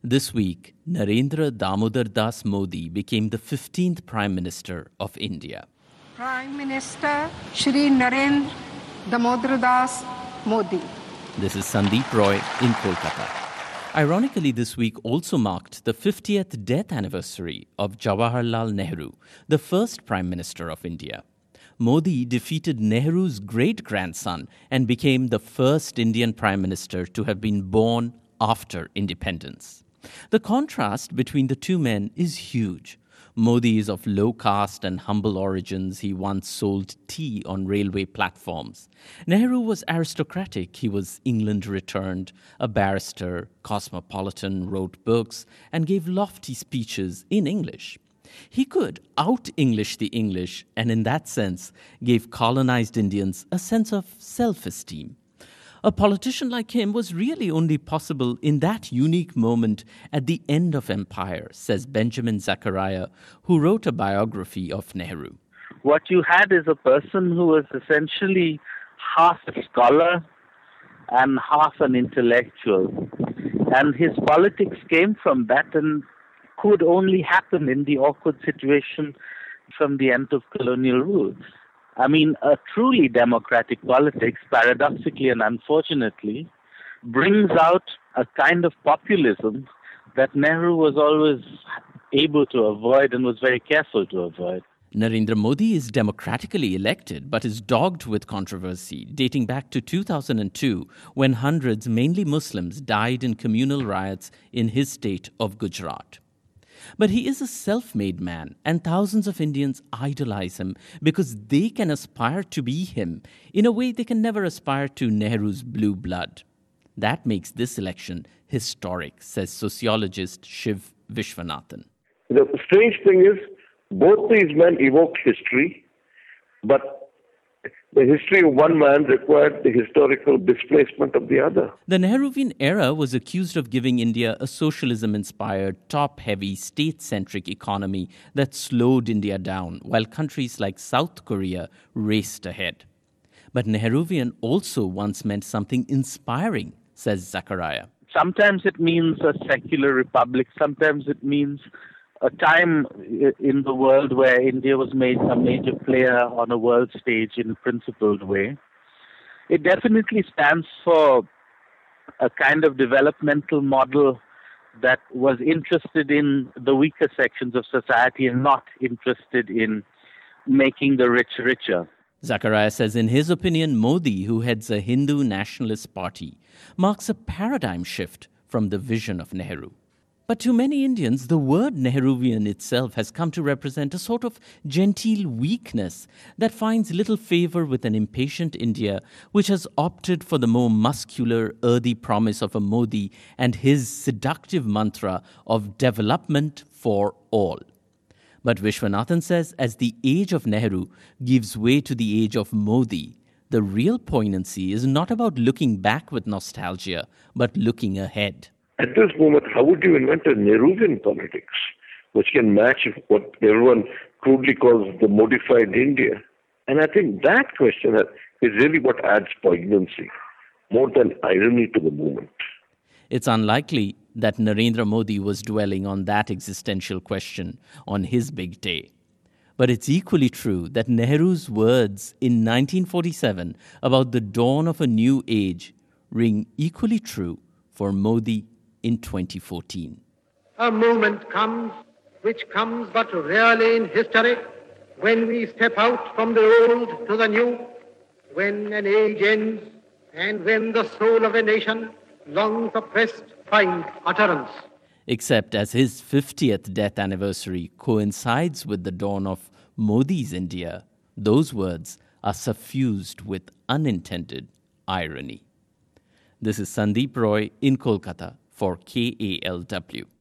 This week, Narendra Damodar Das Modi became the 15th Prime Minister of India. Prime Minister Shri Narendra Damodar Das Modi. This is Sandeep Roy in Kolkata. Ironically, this week also marked the 50th death anniversary of Jawaharlal Nehru, the first Prime Minister of India. Modi defeated Nehru's great-grandson and became the first Indian Prime Minister to have been born after independence. The contrast between the two men is huge. Modi is of low caste and humble origins. He once sold tea on railway platforms. Nehru was aristocratic. He was England returned, a barrister, cosmopolitan, wrote books, and gave lofty speeches in English. He could out-English the English, and in that sense, gave colonized Indians a sense of self-esteem. A politician like him was really only possible in that unique moment at the end of empire, says Benjamin Zachariah, who wrote a biography of Nehru. What you had is a person who was essentially half a scholar and half an intellectual. And his politics came from that and could only happen in the awkward situation from the end of colonial rule. I mean, a truly democratic politics, paradoxically and unfortunately, brings out a kind of populism that Nehru was always able to avoid and was very careful to avoid. Narendra Modi is democratically elected but is dogged with controversy dating back to 2002 when hundreds, mainly Muslims, died in communal riots in his state of Gujarat. But he is a self-made man, and thousands of Indians idolize him because they can aspire to be him in a way they can never aspire to Nehru's blue blood. That makes this election historic, says sociologist Shiv Vishwanathan. The strange thing is, both these men evoked history, but the history of one man required the historical displacement of the other. The Nehruvian era was accused of giving India a socialism-inspired, top-heavy, state-centric economy that slowed India down, while countries like South Korea raced ahead. But Nehruvian also once meant something inspiring, says Zachariah. Sometimes it means a secular republic, sometimes it means a time in the world where India was made a major player on a world stage in a principled way. It definitely stands for a kind of developmental model that was interested in the weaker sections of society and not interested in making the rich richer. Zachariah says in his opinion, Modi, who heads a Hindu nationalist party, marks a paradigm shift from the vision of Nehru. But to many Indians, the word Nehruvian itself has come to represent a sort of genteel weakness that finds little favor with an impatient India, which has opted for the more muscular, earthy promise of a Modi and his seductive mantra of development for all. But Vishwanathan says, as the age of Nehru gives way to the age of Modi, the real poignancy is not about looking back with nostalgia, but looking ahead. At this moment, how would you invent a Nehruvian politics, which can match what everyone crudely calls the modified India? And I think that question is really what adds poignancy, more than irony to the movement. It's unlikely that Narendra Modi was dwelling on that existential question on his big day. But it's equally true that Nehru's words in 1947 about the dawn of a new age ring equally true for Modi in 2014. A moment comes, which comes but rarely in history, when we step out from the old to the new, when an age ends, and when the soul of a nation, long suppressed, finds utterance. Except as his 50th death anniversary coincides with the dawn of Modi's India, those words are suffused with unintended irony. This is Sandeep Roy in Kolkata for KALW.